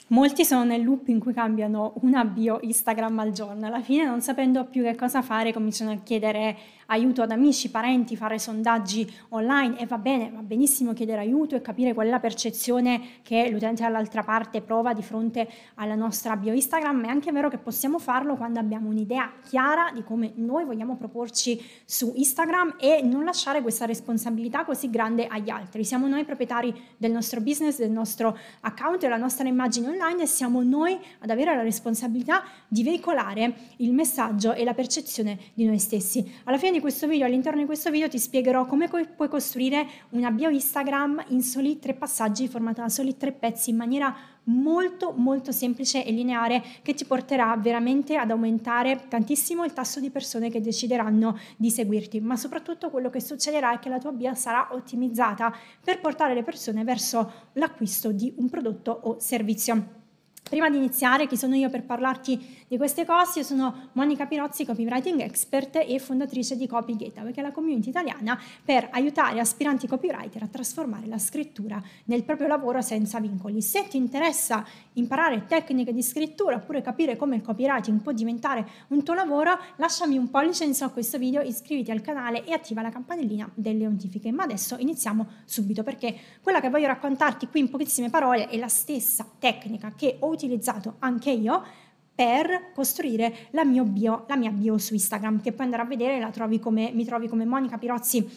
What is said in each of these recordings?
Molti sono nel loop in cui cambiano una bio Instagram al giorno, alla fine non sapendo più che cosa fare cominciano a chiedere aiuto ad amici, parenti, fare sondaggi online e va bene, va benissimo chiedere aiuto e capire qual è la percezione che l'utente dall'altra parte prova di fronte alla nostra bio Instagram. È anche vero che possiamo farlo quando abbiamo un'idea chiara di come noi vogliamo proporci su Instagram e non lasciare questa responsabilità così grande agli altri. Siamo noi proprietari del nostro business, del nostro account e della nostra immagine online e siamo noi ad avere la responsabilità di veicolare il messaggio e la percezione di noi stessi. Alla fine di questo video, all'interno di questo video ti spiegherò come puoi costruire una bio Instagram in soli 3 passaggi, formata da soli 3 pezzi in maniera molto molto semplice e lineare che ti porterà veramente ad aumentare tantissimo il tasso di persone che decideranno di seguirti, ma soprattutto quello che succederà è che la tua bio sarà ottimizzata per portare le persone verso l'acquisto di un prodotto o servizio. Prima di iniziare, chi sono io per parlarti di queste cose? Io sono Monica Pirozzi, copywriting expert e fondatrice di Copy Gateway, che è la community italiana per aiutare aspiranti copywriter a trasformare la scrittura nel proprio lavoro senza vincoli. Se ti interessa imparare tecniche di scrittura oppure capire come il copywriting può diventare un tuo lavoro, lasciami un pollice in su a questo video, iscriviti al canale e attiva la campanellina delle notifiche. Ma adesso iniziamo subito, perché quella che voglio raccontarti qui in pochissime parole è la stessa tecnica che ho utilizzato anche io per costruire la mia bio su Instagram, che puoi andare a vedere, mi trovi come Monica Pirozzi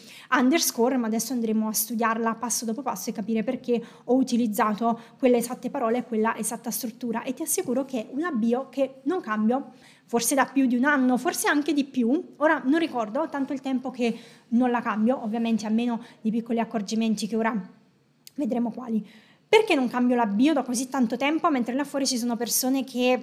_, ma adesso andremo a studiarla passo dopo passo e capire perché ho utilizzato quelle esatte parole e quella esatta struttura, e ti assicuro che è una bio che non cambio, forse da più di un anno, forse anche di più, ora non ricordo, tanto il tempo che non la cambio, ovviamente a meno di piccoli accorgimenti che ora vedremo quali. Perché non cambio la bio da così tanto tempo, mentre là fuori ci sono persone che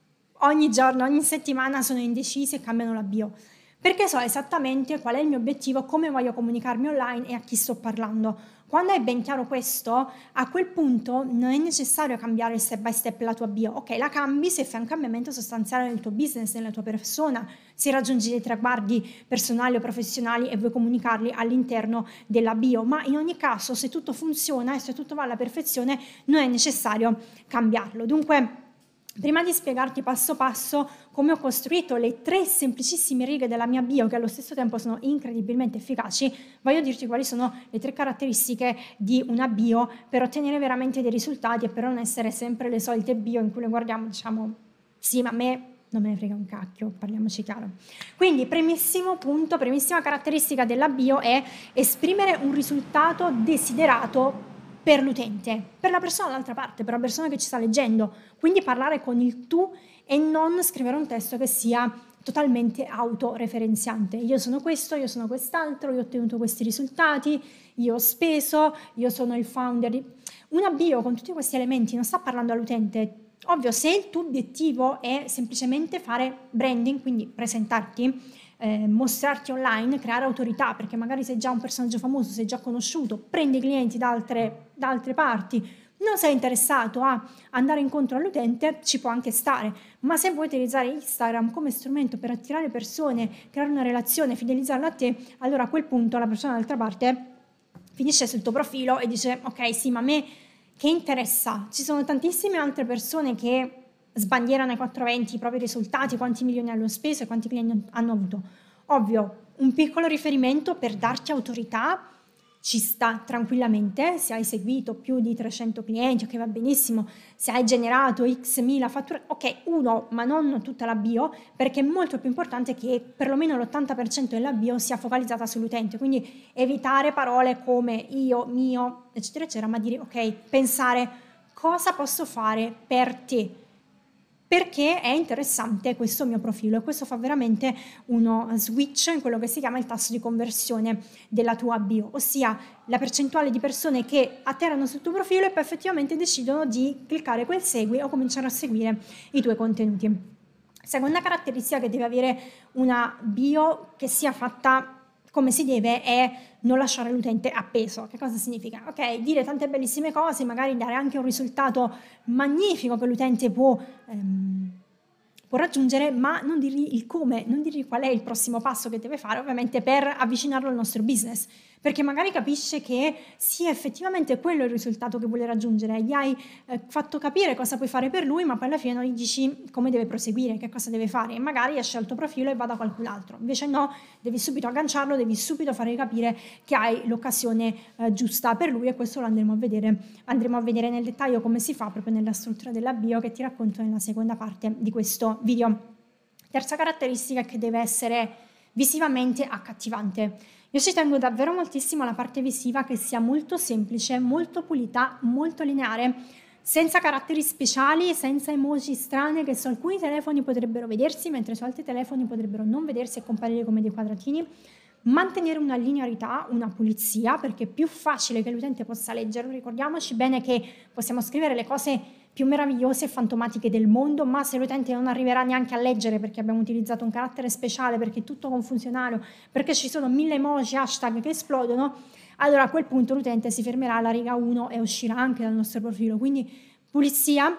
ogni giorno, ogni settimana sono indecise e cambiano la bio? Perché so esattamente qual è il mio obiettivo, come voglio comunicarmi online e a chi sto parlando. Quando hai ben chiaro questo, a quel punto non è necessario cambiare step by step la tua bio. Ok, la cambi se fai un cambiamento sostanziale nel tuo business, nella tua persona, se raggiungi dei traguardi personali o professionali e vuoi comunicarli all'interno della bio. Ma in ogni caso, se tutto funziona e se tutto va alla perfezione, non è necessario cambiarlo. Dunque, prima di spiegarti passo passo come ho costruito le 3 semplicissime righe della mia bio, che allo stesso tempo sono incredibilmente efficaci, voglio dirti quali sono le 3 caratteristiche di una bio per ottenere veramente dei risultati e per non essere sempre le solite bio in cui le guardiamo e diciamo sì, ma a me non me ne frega un cacchio, parliamoci chiaro. Quindi primissimo punto, primissima caratteristica della bio è esprimere un risultato desiderato per l'utente, per la persona dall'altra parte, per la persona che ci sta leggendo. Quindi parlare con il tu e non scrivere un testo che sia totalmente autoreferenziante. Io sono questo, io sono quest'altro, io ho ottenuto questi risultati, io ho speso, io sono il founder di... Una bio con tutti questi elementi non sta parlando all'utente. Ovvio, se il tuo obiettivo è semplicemente fare branding, quindi presentarti, mostrarti online, creare autorità, perché magari sei già un personaggio famoso, sei già conosciuto, prendi clienti da altre parti, non sei interessato a andare incontro all'utente, ci può anche stare. Ma se vuoi utilizzare Instagram come strumento per attirare persone, creare una relazione, fidelizzarla a te, allora a quel punto la persona dall'altra parte finisce sul tuo profilo e dice ok, sì, ma a me che interessa? Ci sono tantissime altre persone che sbandierano ai 420 i propri risultati, quanti milioni hanno speso e quanti clienti hanno avuto. Ovvio, un piccolo riferimento per darti autorità ci sta tranquillamente. Se hai seguito più di 300 clienti, ok, va benissimo. Se hai generato x mila fatture, ok, uno, ma non tutta la bio, perché è molto più importante che perlomeno l'80% della bio sia focalizzata sull'utente. Quindi evitare parole come io, mio, eccetera, eccetera, ma dire ok, pensare cosa posso fare per te, perché è interessante questo mio profilo, e questo fa veramente uno switch in quello che si chiama il tasso di conversione della tua bio, ossia la percentuale di persone che atterrano sul tuo profilo e poi effettivamente decidono di cliccare quel segui o cominciare a seguire i tuoi contenuti. Seconda caratteristica che deve avere una bio che sia fatta come si deve è non lasciare l'utente appeso. Che cosa significa? Ok, dire tante bellissime cose, magari dare anche un risultato magnifico che l'utente può può raggiungere, ma non dirgli il come, non dirgli qual è il prossimo passo che deve fare, ovviamente per avvicinarlo al nostro business, perché magari capisce che sì, effettivamente quello è il risultato che vuole raggiungere, gli hai fatto capire cosa puoi fare per lui, ma poi alla fine non gli dici come deve proseguire, che cosa deve fare, e magari esce dal tuo profilo e va da qualcun altro. Invece no, devi subito agganciarlo, devi subito fare capire che hai l'occasione giusta per lui, e questo lo andremo a vedere nel dettaglio come si fa proprio nella struttura della bio che ti racconto nella seconda parte di questo video. Terza caratteristica è che deve essere visivamente accattivante. Io ci tengo davvero moltissimo alla parte visiva, che sia molto semplice, molto pulita, molto lineare, senza caratteri speciali, senza emoji strane che su alcuni telefoni potrebbero vedersi, mentre su altri telefoni potrebbero non vedersi e comparire come dei quadratini. Mantenere una linearità, una pulizia, perché è più facile che l'utente possa leggerlo. Ricordiamoci bene che possiamo scrivere le cose più meravigliose e fantomatiche del mondo, ma se l'utente non arriverà neanche a leggere perché abbiamo utilizzato un carattere speciale, perché è tutto confusionario, perché ci sono 1000 emoji, hashtag che esplodono, allora a quel punto l'utente si fermerà alla riga 1 e uscirà anche dal nostro profilo. Quindi pulizia,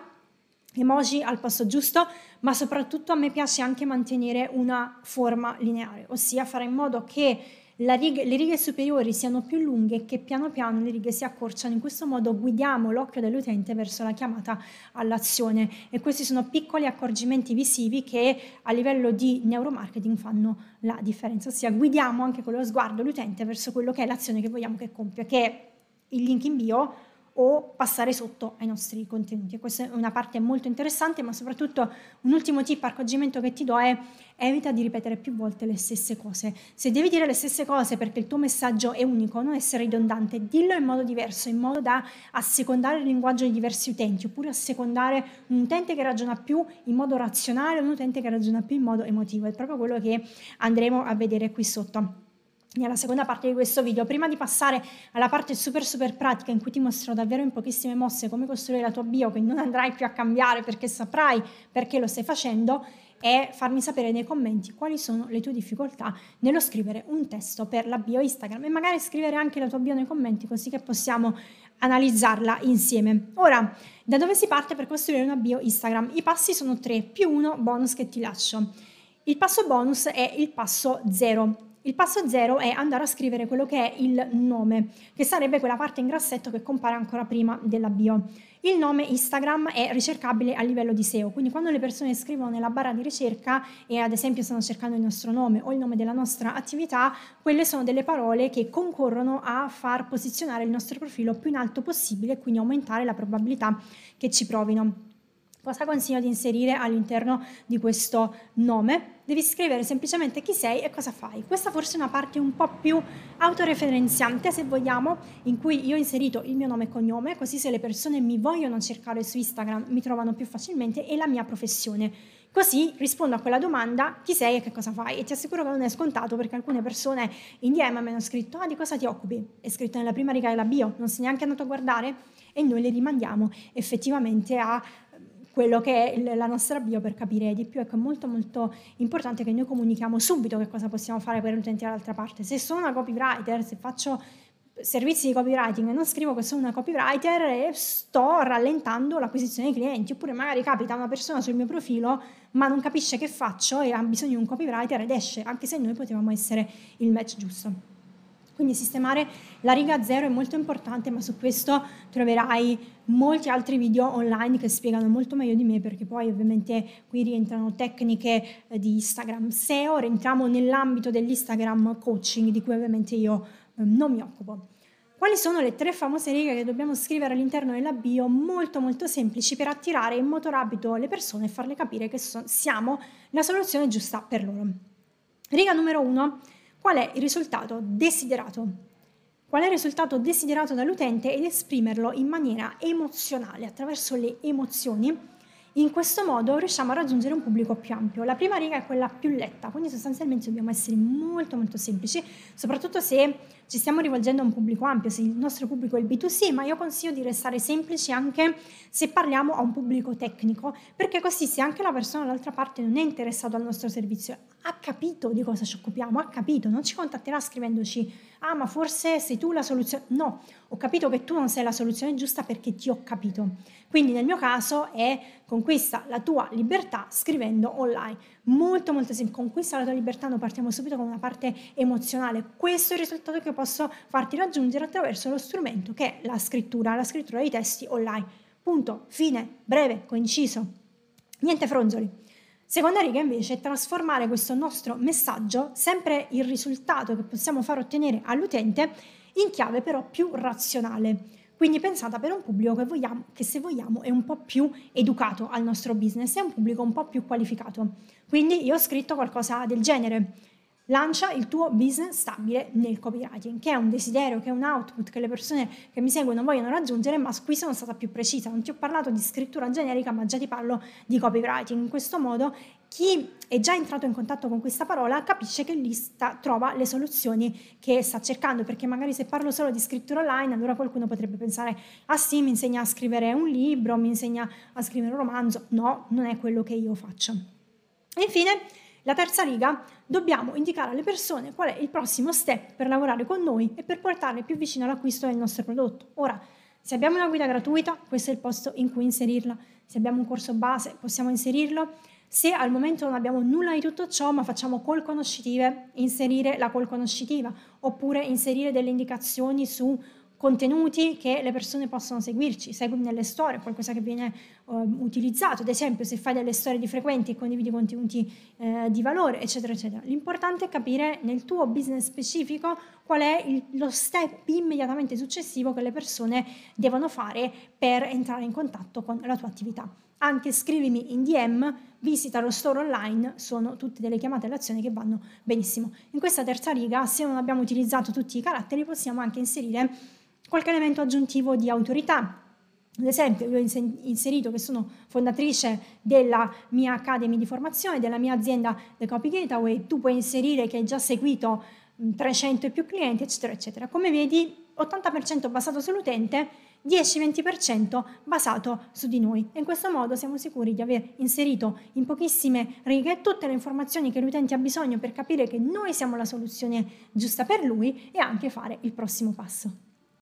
emoji al posto giusto, ma soprattutto a me piace anche mantenere una forma lineare, ossia fare in modo che le righe superiori siano più lunghe e che piano piano le righe si accorciano. In questo modo guidiamo l'occhio dell'utente verso la chiamata all'azione, e questi sono piccoli accorgimenti visivi che a livello di neuromarketing fanno la differenza, ossia guidiamo anche con lo sguardo l'utente verso quello che è l'azione che vogliamo che compia, che è il link in bio o passare sotto ai nostri contenuti. E questa è una parte molto interessante, ma soprattutto un ultimo tip, accorgimento che ti do è: evita di ripetere più volte le stesse cose. Se devi dire le stesse cose perché il tuo messaggio è unico, non essere ridondante, dillo in modo diverso, in modo da assecondare il linguaggio di diversi utenti, oppure assecondare un utente che ragiona più in modo razionale e un utente che ragiona più in modo emotivo. È proprio quello che andremo a vedere qui sotto nella seconda parte di questo video. Prima di passare alla parte super pratica, in cui ti mostrerò davvero in pochissime mosse come costruire la tua bio, che non andrai più a cambiare perché saprai perché lo stai facendo, e farmi sapere nei commenti quali sono le tue difficoltà nello scrivere un testo per la bio Instagram, e magari scrivere anche la tua bio nei commenti, così che possiamo analizzarla insieme. Ora, da dove si parte per costruire una bio Instagram? I passi sono 3 più uno bonus che ti lascio. Il passo bonus è il passo 0. Il passo 0 è andare a scrivere quello che è il nome, che sarebbe quella parte in grassetto che compare ancora prima della bio. Il nome Instagram è ricercabile a livello di SEO, quindi quando le persone scrivono nella barra di ricerca e ad esempio stanno cercando il nostro nome o il nome della nostra attività, quelle sono delle parole che concorrono a far posizionare il nostro profilo più in alto possibile e quindi aumentare la probabilità che ci provino. Cosa consiglio di inserire all'interno di questo nome? Devi scrivere semplicemente chi sei e cosa fai. Questa forse è una parte un po' più autoreferenziante, se vogliamo, in cui io ho inserito il mio nome e cognome, così se le persone mi vogliono cercare su Instagram mi trovano più facilmente, e la mia professione. Così rispondo a quella domanda: chi sei e che cosa fai? E ti assicuro che non è scontato, perché alcune persone in DM mi hanno scritto: di cosa ti occupi? È scritto nella prima riga della bio, non sei neanche andato a guardare, e noi le rimandiamo effettivamente a quello che è la nostra bio per capire di più. Ecco, è molto importante che noi comunichiamo subito che cosa possiamo fare per l'utente dall'altra parte. Se sono una copywriter, se faccio servizi di copywriting e non scrivo che sono una copywriter, e sto rallentando l'acquisizione dei clienti. Oppure magari capita una persona sul mio profilo ma non capisce che faccio e ha bisogno di un copywriter ed esce, anche se noi potevamo essere il match giusto. Quindi sistemare la riga 0 è molto importante, ma su questo troverai molti altri video online che spiegano molto meglio di me, perché poi ovviamente qui rientrano tecniche di Instagram SEO, rientriamo nell'ambito dell'Instagram coaching, di cui ovviamente io non mi occupo. Quali sono le 3 famose righe che dobbiamo scrivere all'interno della bio, molto semplici, per attirare in modo rapido le persone e farle capire che siamo la soluzione giusta per loro? Riga numero 1. Qual è il risultato desiderato? Qual è il risultato desiderato dall'utente, ed esprimerlo in maniera emozionale, attraverso le emozioni. In questo modo riusciamo a raggiungere un pubblico più ampio. La prima riga è quella più letta, quindi sostanzialmente dobbiamo essere molto semplici, soprattutto se ci stiamo rivolgendo a un pubblico ampio, se il nostro pubblico è il B2C, ma io consiglio di restare semplici anche se parliamo a un pubblico tecnico, perché così se anche la persona dall'altra parte non è interessato al nostro servizio, ha capito di cosa ci occupiamo, ha capito, non ci contatterà scrivendoci ah ma forse sei tu la soluzione, no, ho capito che tu non sei la soluzione giusta perché ti ho capito. Quindi nel mio caso è conquista la tua libertà scrivendo online. Molto molto semplice, conquista la tua libertà, noi partiamo subito con una parte emozionale. Questo è il risultato che posso farti raggiungere attraverso lo strumento che è la scrittura dei testi online. Punto, fine, breve, conciso, niente fronzoli. Seconda riga invece è trasformare questo nostro messaggio, sempre il risultato che possiamo far ottenere all'utente, in chiave però più razionale. Quindi pensata per un pubblico che se vogliamo è un po' più educato al nostro business, è un pubblico un po' più qualificato. Quindi io ho scritto qualcosa del genere. Lancia il tuo business stabile nel copywriting, che è un desiderio, che è un output che le persone che mi seguono vogliono raggiungere, ma qui sono stata più precisa. Non ti ho parlato di scrittura generica, ma già ti parlo di copywriting. In questo modo chi è già entrato in contatto con questa parola capisce che lì trova le soluzioni che sta cercando, perché magari se parlo solo di scrittura online, allora qualcuno potrebbe pensare ah sì, mi insegna a scrivere un libro, mi insegna a scrivere un romanzo. No, non è quello che io faccio. E infine, la terza riga, dobbiamo indicare alle persone qual è il prossimo step per lavorare con noi e per portarle più vicino all'acquisto del nostro prodotto. Ora, se abbiamo una guida gratuita, questo è il posto in cui inserirla. Se abbiamo un corso base, possiamo inserirlo. Se al momento non abbiamo nulla di tutto ciò, ma facciamo call conoscitive, inserire la call conoscitiva, oppure inserire delle indicazioni su contenuti che le persone possono seguirci, segui nelle storie, qualcosa che viene utilizzato, ad esempio se fai delle storie di frequenti e condividi contenuti di valore, eccetera, eccetera. L'importante è capire nel tuo business specifico qual è lo step immediatamente successivo che le persone devono fare per entrare in contatto con la tua attività. Anche scrivimi in DM, visita lo store online, sono tutte delle chiamate all'azione che vanno benissimo. In questa terza riga, se non abbiamo utilizzato tutti i caratteri, possiamo anche inserire qualche elemento aggiuntivo di autorità. Ad esempio, io ho inserito che sono fondatrice della mia Academy di formazione, della mia azienda The Copy Gateway, tu puoi inserire che hai già seguito 300 e più clienti, eccetera, eccetera. Come vedi, 80% basato sull'utente, 10-20% basato su di noi. E in questo modo siamo sicuri di aver inserito in pochissime righe tutte le informazioni che l'utente ha bisogno per capire che noi siamo la soluzione giusta per lui e anche fare il prossimo passo.